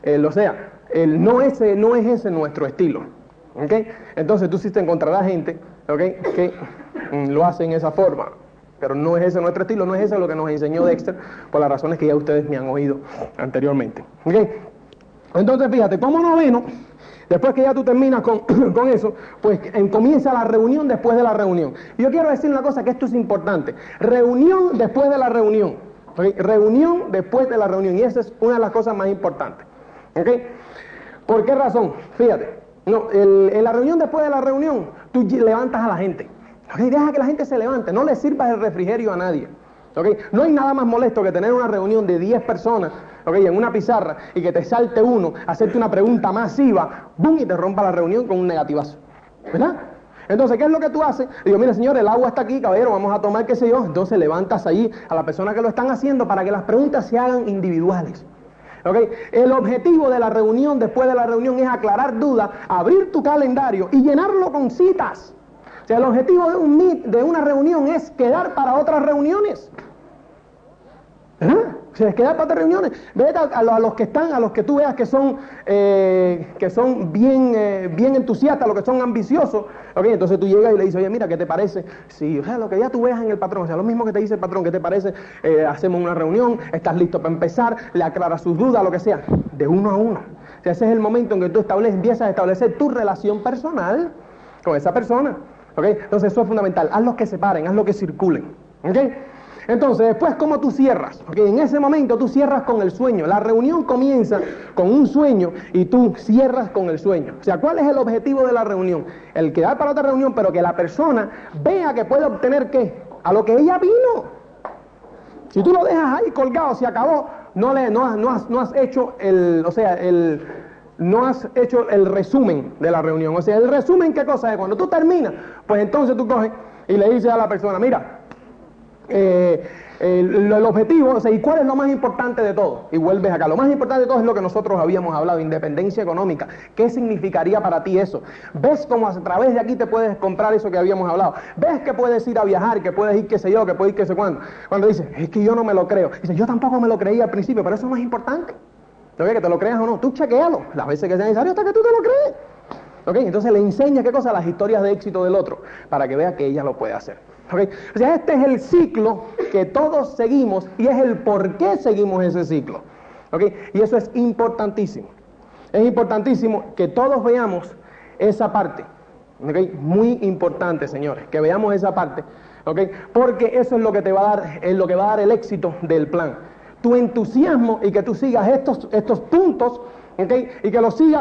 no es ese nuestro estilo, ¿ok? Entonces tú sí te encontrarás gente, ¿ok?, que lo hace en esa forma, pero no es ese nuestro estilo, no es ese lo que nos enseñó Dexter, por las razones que ya ustedes me han oído anteriormente, ¿ok? Entonces fíjate, como noveno, después que ya tú terminas con eso, pues comienza la reunión después de la reunión. Y yo quiero decir una cosa, que esto es importante, reunión después de la reunión, ¿okay? Reunión después de la reunión, y esa es una de las cosas más importantes, ¿ok? ¿Por qué razón? Fíjate, en la reunión después de la reunión, tú levantas a la gente. ¿Okay? Deja que la gente se levante, no le sirvas el refrigerio a nadie. ¿Okay? No hay nada más molesto que tener una reunión de 10 personas, ¿okay?, en una pizarra y que te salte uno, hacerte una pregunta masiva, ¡bum!, y te rompa la reunión con un negativazo. ¿Verdad? Entonces, ¿qué es lo que tú haces? Digo, mire señor, el agua está aquí, caballero, vamos a tomar qué sé yo. Entonces levantas ahí a la persona que lo están haciendo para que las preguntas se hagan individuales. ¿Okay? El objetivo de la reunión después de la reunión es aclarar dudas, abrir tu calendario y llenarlo con citas. O sea, el objetivo de una reunión es quedar para otras reuniones. ¿Verdad? O sea, es quedar para otras reuniones. Vete a los que están, a los que tú veas que son bien entusiastas, los que son ambiciosos. ¿Okay? Entonces tú llegas y le dices, oye, mira, ¿qué te parece? Sí, o sea, lo que ya tú veas en el patrón, o sea, lo mismo que te dice el patrón, ¿qué te parece? Hacemos una reunión, estás listo para empezar, le aclaras sus dudas, lo que sea, de uno a uno. O sea, ese es el momento en que tú empiezas a establecer tu relación personal con esa persona. ¿Okay? Entonces eso es fundamental. Haz los que se paren, haz los que circulen. ¿Okay? Entonces, después, ¿cómo tú cierras? ¿Okay? En ese momento tú cierras con el sueño. La reunión comienza con un sueño y tú cierras con el sueño. O sea, ¿cuál es el objetivo de la reunión? El quedar para otra reunión, pero que la persona vea que puede obtener ¿qué? A lo que ella vino. Si tú lo dejas ahí colgado, se acabó, no has hecho no has hecho el resumen de la reunión. O sea, el resumen, ¿qué cosa es? Cuando tú terminas, pues entonces tú coges y le dices a la persona, mira, el objetivo, o sea, ¿y cuál es lo más importante de todo? Y vuelves acá. Lo más importante de todo es lo que nosotros habíamos hablado, independencia económica. ¿Qué significaría para ti eso? ¿Ves cómo a través de aquí te puedes comprar eso que habíamos hablado? ¿Ves que puedes ir a viajar, que puedes ir qué sé yo, que puedes ir qué sé cuándo? Cuando dices, es que yo no me lo creo. Dice, yo tampoco me lo creía al principio, pero eso no es importante. ¿Okay? Que te lo creas o no, tú chequéalo las veces que sea necesario hasta que tú te lo crees. ¿Okay? Entonces le enseñas qué cosa, las historias de éxito del otro, para que vea que ella lo puede hacer. ¿Okay? O sea, este es el ciclo que todos seguimos y es el por qué seguimos ese ciclo. ¿Okay? Y eso es importantísimo. Es importantísimo que todos veamos esa parte. ¿Okay? Muy importante, señores, que veamos esa parte. ¿Okay? Porque eso es lo que te va a dar, es lo que va a dar el éxito del plan. Tu entusiasmo y que tú sigas estos puntos, ¿okay? Y que lo sigas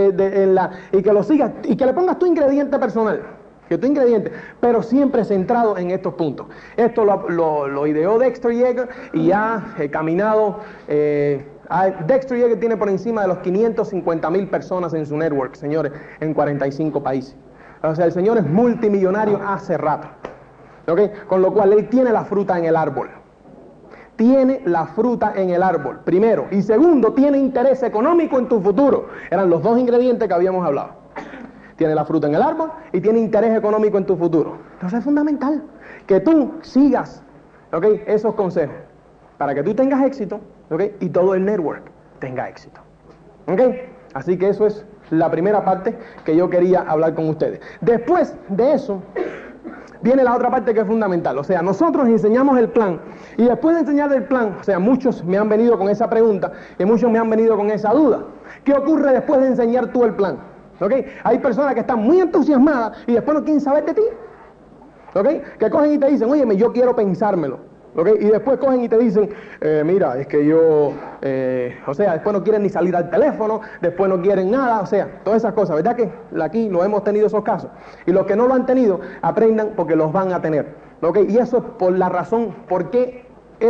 y que le pongas tu ingrediente personal. Que tu ingrediente, pero siempre centrado en estos puntos. Esto lo ideó Dexter Yeager y ha caminado. Dexter Yeager tiene por encima de los 550,000 personas en su network, señores, en 45 países. O sea, el señor es multimillonario hace rato. ¿Okay? Con lo cual él tiene la fruta en el árbol. Tiene la fruta en el árbol, primero. Y segundo, tiene interés económico en tu futuro. Eran los dos ingredientes que habíamos hablado. Tiene la fruta en el árbol y tiene interés económico en tu futuro. Entonces es fundamental que tú sigas, ¿okay?, esos consejos para que tú tengas éxito, ¿okay?, y todo el network tenga éxito. ¿Ok? Así que eso es la primera parte que yo quería hablar con ustedes. Después de eso, viene la otra parte que es fundamental. O sea, nosotros enseñamos el plan. Y después de enseñar el plan, o sea, muchos me han venido con esa pregunta y muchos me han venido con esa duda. ¿Qué ocurre después de enseñar tú el plan? ¿Ok? Hay personas que están muy entusiasmadas y después no quieren saber de ti. ¿Ok? Que cogen y te dicen, óyeme, yo quiero pensármelo. ¿Ok? Y después cogen y te dicen, mira, es que yo, o sea, después no quieren ni salir al teléfono, después no quieren nada, o sea, todas esas cosas. ¿Verdad que aquí no hemos tenido esos casos? Y los que no lo han tenido, aprendan porque los van a tener. ¿Ok? Y eso es por la razón, ¿por qué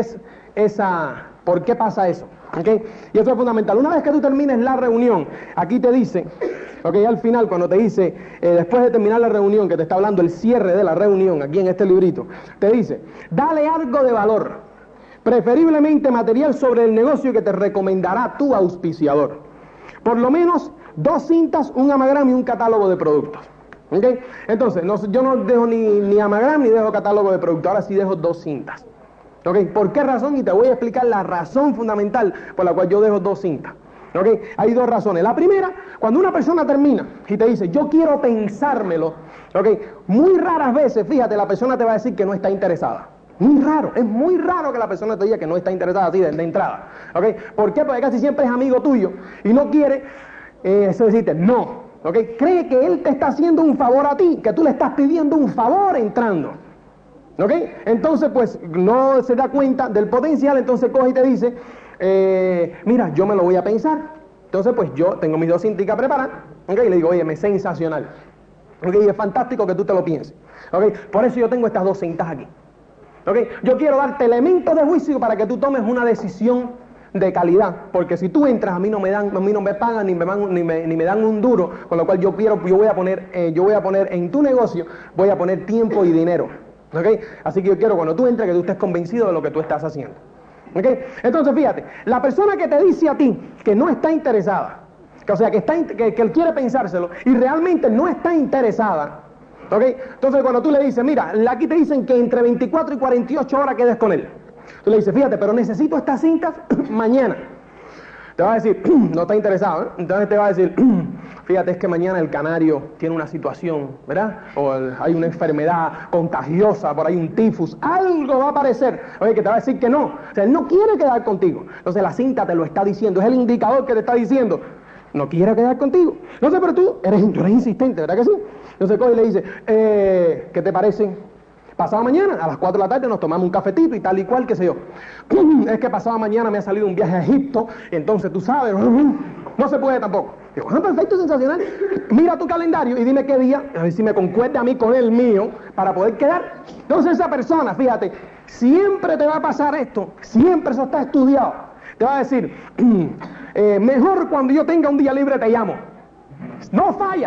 pasa eso? ¿Ok? Y eso es fundamental. Una vez que tú termines la reunión, aquí te dice, ok, al final cuando te dice, después de terminar la reunión, que te está hablando el cierre de la reunión, aquí en este librito, te dice, dale algo de valor, preferiblemente material sobre el negocio que te recomendará tu auspiciador. Por lo menos 2 cintas, un amagram y un catálogo de productos. ¿Ok? Entonces, yo no dejo ni amagram ni dejo catálogo de productos, ahora sí dejo 2 cintas. ¿Ok? ¿Por qué razón? Y te voy a explicar la razón fundamental por la cual yo dejo 2 cintas. ¿Ok? Hay 2 razones. La primera, cuando una persona termina y te dice, yo quiero pensármelo, ¿ok? Muy raras veces, fíjate, la persona te va a decir que no está interesada. Muy raro, es muy raro que la persona te diga que no está interesada así de entrada. ¿Ok? ¿Por qué? Porque casi siempre es amigo tuyo y no quiere decirte no. ¿Ok? Cree que él te está haciendo un favor a ti, que tú le estás pidiendo un favor entrando. ¿Ok? Entonces, pues, no se da cuenta del potencial, entonces coge y te dice, mira, yo me lo voy a pensar. Entonces, pues, yo tengo mis 2 cintas preparadas, ¿ok? Y le digo, oye, me sensacional. ¿Ok? Y es fantástico que tú te lo pienses. ¿Ok? Por eso yo tengo estas 2 cintas aquí. ¿Ok? Yo quiero darte elementos de juicio para que tú tomes una decisión de calidad, porque si tú entras a mí no me pagan ni me dan un duro, con lo cual yo voy a poner en tu negocio, voy a poner tiempo y dinero. ¿Ok? Así que yo quiero cuando tú entres que tú estés convencido de lo que tú estás haciendo. ¿Ok? Entonces fíjate, la persona que te dice a ti que no está interesada, o sea, que él quiere pensárselo y realmente no está interesada, ¿ok? Entonces cuando tú le dices, mira, aquí te dicen que entre 24 y 48 horas quedes con él. Tú le dices, fíjate, pero necesito estas cintas mañana. Te va a decir, no está interesado, ¿eh? Entonces te va a decir, fíjate, es que mañana el canario tiene una situación, ¿verdad? O hay una enfermedad contagiosa, por ahí un tifus, algo va a aparecer. Oye, que te va a decir que no. O sea, él no quiere quedar contigo. Entonces la cinta te lo está diciendo, es el indicador que te está diciendo, no quiere quedar contigo. No sé, pero tú eres insistente, ¿verdad que sí? Entonces coge y le dice, ¿qué te parece? Pasado mañana, a las 4 de la tarde, nos tomamos un cafetito y tal y cual, qué sé yo. Es que pasado mañana me ha salido un viaje a Egipto, y entonces tú sabes, no se puede tampoco. Digo, perfecto, sensacional. Mira tu calendario y dime qué día, a ver si me concuerda a mí con el mío, para poder quedar. Entonces esa persona, fíjate, siempre te va a pasar esto, siempre eso está estudiado. Te va a decir, mejor cuando yo tenga un día libre te llamo. No falla,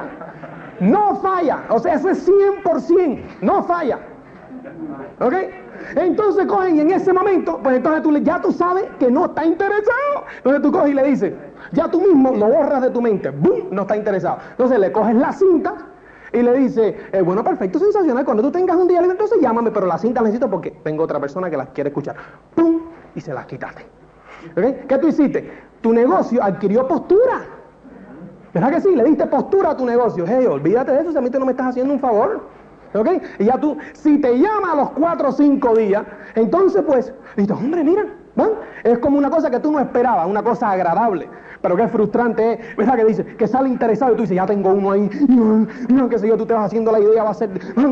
no falla. O sea, eso es 100%, no falla. ¿Ok? Entonces cogen y en ese momento, pues entonces ya tú sabes que no está interesado. Entonces tú coges y le dices, ya tú mismo lo borras de tu mente, ¡bum! No está interesado. Entonces le coges la cinta y le dices, bueno, perfecto, sensacional, cuando tú tengas un día libre, entonces llámame, pero la cinta la necesito porque tengo otra persona que las quiere escuchar. ¡Pum! Y se las quitaste. ¿Ok? ¿Qué tú hiciste? Tu negocio adquirió postura. ¿Verdad que sí? Le diste postura a tu negocio. Hey, olvídate de eso, si a mí tú no me estás haciendo un favor. ¿Ok? Y ya tú, si te llama a los 4 o 5 días, entonces pues, dices, hombre, mira, ¿van? Es como una cosa que tú no esperabas, una cosa agradable, pero que frustrante es, ¿verdad? Que dice, que sale interesado y tú dices, ya tengo uno ahí, y qué sé yo, tú te vas haciendo la idea, va a ser,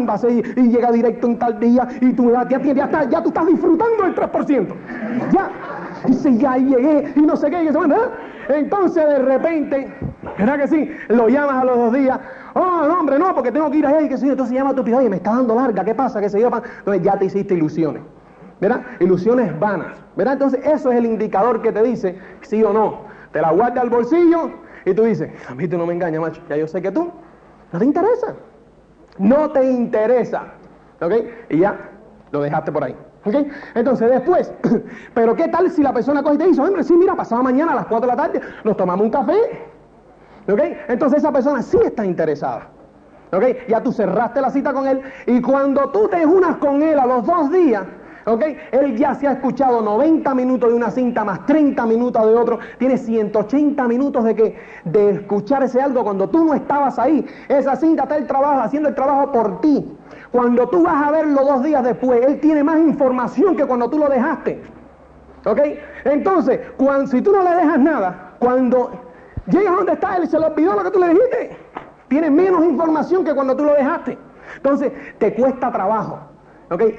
y llega directo en tal día, y tú ya tú estás disfrutando el 3%. Ya, dice, ya llegué, y no sé qué, y eso, ¿verdad? Entonces de repente, ¿verdad que sí? Lo llamas a los 2 días, oh, no, hombre, no, porque tengo que ir allá y qué sé yo, entonces llama a tu pido, oye, me está dando larga, ¿qué pasa? ¿Qué sé yo? Entonces ya te hiciste ilusiones, ¿verdad? Ilusiones vanas, ¿verdad? Entonces eso es el indicador que te dice sí o no. Te la guarda al bolsillo y tú dices, a mí tú no me engañas, macho, ya yo sé que tú no te interesa. No te interesa, ¿ok? Y ya lo dejaste por ahí. ¿Ok? Entonces después, pero ¿qué tal si la persona coge y te dice, hombre, sí, mira, pasado mañana a las 4 de la tarde nos tomamos un café? ¿Ok? Entonces esa persona sí está interesada. ¿Ok? Ya tú cerraste la cita con él y cuando tú te unas con él a los 2 días, ¿Ok? Él ya se ha escuchado 90 minutos de una cinta más 30 minutos de otro. Tiene 180 minutos de escuchar ese algo cuando tú no estabas ahí. Esa cinta está haciendo el trabajo por ti. Cuando tú vas a verlo 2 días después, él tiene más información que cuando tú lo dejaste. ¿Ok? Entonces, si tú no le dejas nada, cuando llegas donde está él, se le olvidó lo que tú le dijiste. Tiene menos información que cuando tú lo dejaste. Entonces, te cuesta trabajo. ¿Okay?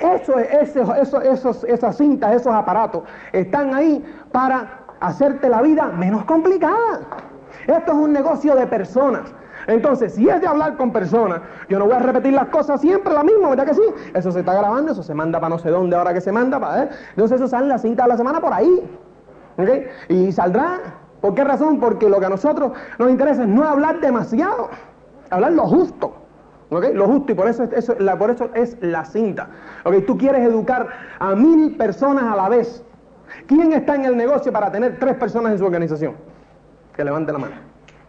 Esas cintas, esos aparatos, están ahí para hacerte la vida menos complicada. Esto es un negocio de personas. Entonces, si es de hablar con personas, yo no voy a repetir las cosas siempre la misma, ¿verdad que sí? Eso se está grabando, eso se manda para no sé dónde ahora que se manda, entonces eso sale en la cinta de la semana por ahí. ¿Okay? Y saldrá, ¿por qué razón? Porque lo que a nosotros nos interesa es no hablar demasiado, hablar lo justo. ¿Okay? Lo justo, y por eso es la cinta. ¿Okay? Tú quieres educar a 1000 personas a la vez. ¿Quién está en el negocio para tener 3 personas en su organización? Que levante la mano.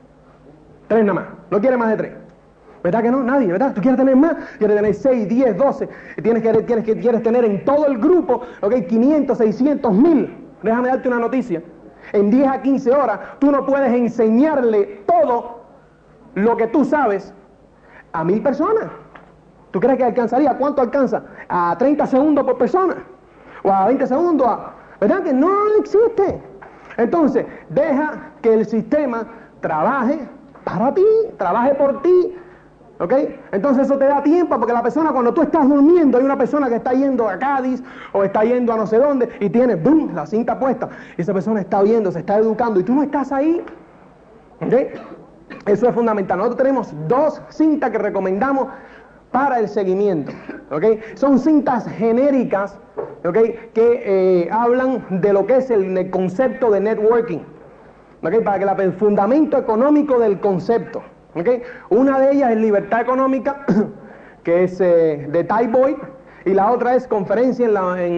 3 nada más. No quiere más de 3. ¿Verdad que no? Nadie, ¿verdad? ¿Tú quieres tener más? Quieres tener 6, 10, 12. Quieres tener en todo el grupo, ¿okay? 500, 600, 1000. Déjame darte una noticia. En 10 a 15 horas, tú no puedes enseñarle todo lo que tú sabes a 1000 personas. ¿Tú crees que alcanzaría? ¿Cuánto alcanza? ¿A 30 segundos por persona? ¿O a 20 segundos? ¿Verdad que no existe? Entonces, deja que el sistema trabaje para ti, trabaje por ti. ¿Ok? Entonces eso te da tiempo, porque la persona, cuando tú estás durmiendo, hay una persona que está yendo a Cádiz o está yendo a no sé dónde y tiene ¡boom!, la cinta puesta, y esa persona está viendo, se está educando y tú no estás ahí. ¿Ok? Eso es fundamental. Nosotros tenemos 2 cintas que recomendamos para el seguimiento. ¿Ok? Son cintas genéricas, ¿ok?, que hablan de lo que es el concepto de networking. ¿Ok? Para que el fundamento económico del concepto. ¿Okay? Una de ellas es Libertad Económica, que es de Ty Boyd, y la otra es Conferencia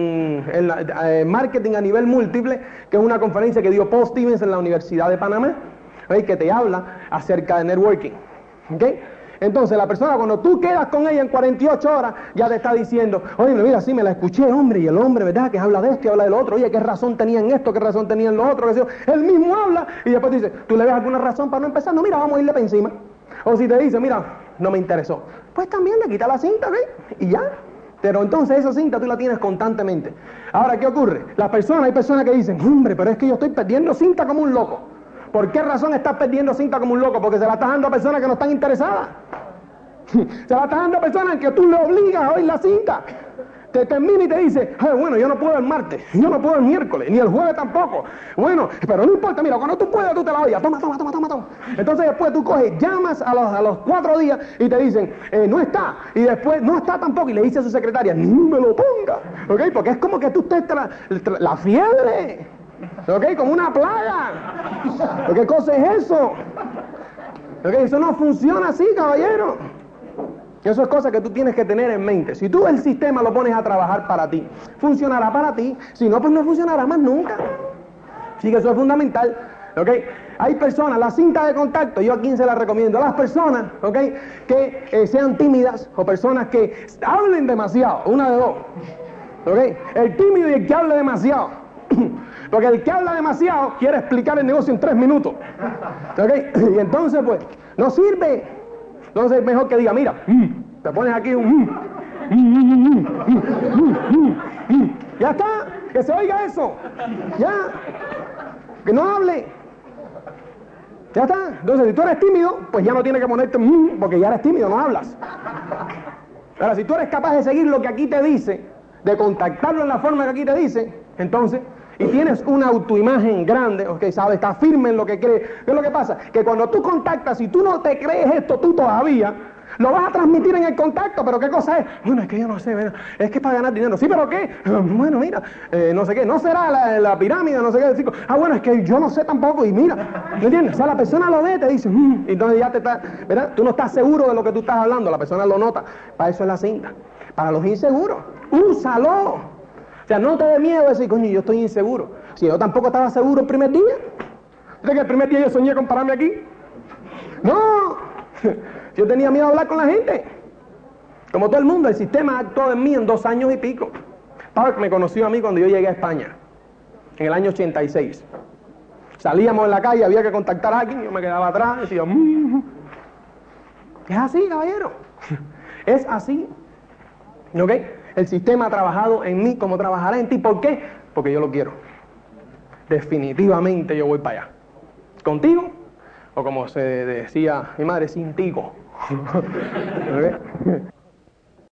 en Marketing a Nivel Múltiple, que es una conferencia que dio Paul Stevens en la Universidad de Panamá, ¿okay?, que te habla acerca de networking. ¿Okay? Entonces la persona, cuando tú quedas con ella en 48 horas, ya te está diciendo, oye, mira, sí, me la escuché, hombre, y el hombre, ¿verdad?, que habla de esto y habla del otro, oye, ¿qué razón tenían esto, qué razón tenían lo otro? Él mismo habla, y después dice, ¿tú le ves alguna razón para no empezar? No, mira, vamos a irle para encima. O si te dice, mira, no me interesó, pues también le quita la cinta, ¿ok? Y ya. Pero entonces esa cinta tú la tienes constantemente. Ahora, ¿qué ocurre? Hay personas que dicen, hombre, pero es que yo estoy perdiendo cinta como un loco. ¿Por qué razón estás perdiendo cinta como un loco? Porque se la estás dando a personas que no están interesadas. Se la estás dando a personas que tú le obligas a oír la cinta. Te termina y te dice, bueno, yo no puedo el martes, yo no puedo el miércoles, ni el jueves tampoco. Bueno, pero no importa, mira, cuando tú puedas, tú te la oyes. Toma. Entonces después tú coges, llamas a los 4 días y te dicen, no está. Y después, no está tampoco. Y le dice a su secretaria, ni me lo ponga. ¿Ok? Porque es como que tú estés la fiebre. ¿Ok? Como una plaga. ¿Qué cosa es eso? ¿Ok? Eso no funciona así, caballero. Eso es cosa que tú tienes que tener en mente. Si tú el sistema lo pones a trabajar para ti, funcionará para ti. Si no, pues no funcionará más nunca. Así que eso es fundamental. ¿Ok? Hay personas, la cinta de contacto, yo a quién se la recomiendo. A las personas, ¿ok?, que sean tímidas o personas que hablen demasiado. Una de dos. ¿Ok? El tímido y el que hable demasiado. Porque el que habla demasiado quiere explicar el negocio en 3 minutos. ¿Ok? Y entonces, pues, no sirve. Entonces es mejor que diga, mira, te pones aquí ya está, que se oiga eso, ya, que no hable, ya está. Entonces si tú eres tímido, pues ya no tienes que ponerte porque ya eres tímido, no hablas. Ahora, si tú eres capaz de seguir lo que aquí te dice, de contactarlo en la forma que aquí te dice, entonces, y tienes una autoimagen grande, ok, sabes, estás firme en lo que crees. ¿Qué es lo que pasa? Que cuando tú contactas, si tú no te crees esto tú todavía, lo vas a transmitir en el contacto. ¿Pero qué cosa es? Bueno, es que yo no sé, es que es para ganar dinero. ¿Sí, pero qué? Bueno, mira, no sé qué, no será la pirámide, no sé qué. Bueno, es que yo no sé tampoco, y mira, ¿me entiendes? O sea, la persona lo ve, te dice, y entonces ya te está, ¿verdad? Tú no estás seguro de lo que tú estás hablando, la persona lo nota. Para eso es la cinta. Para los inseguros, úsalo. O sea, no te dé miedo de decir, coño, yo estoy inseguro. Si yo tampoco estaba seguro el primer día. ¿Sabes que el primer día yo soñé con pararme aquí? No, yo tenía miedo de hablar con la gente. Como todo el mundo, el sistema actuó en mí en 2 años y pico. Park me conoció a mí cuando yo llegué a España, en el año 86. Salíamos en la calle, había que contactar a alguien, yo me quedaba atrás, decía, Es así, caballero. Es así. ¿Ok? El sistema ha trabajado en mí como trabajará en ti. ¿Por qué? Porque yo lo quiero. Definitivamente yo voy para allá. ¿Contigo? O como se decía mi madre, sin tico. ¿Okay?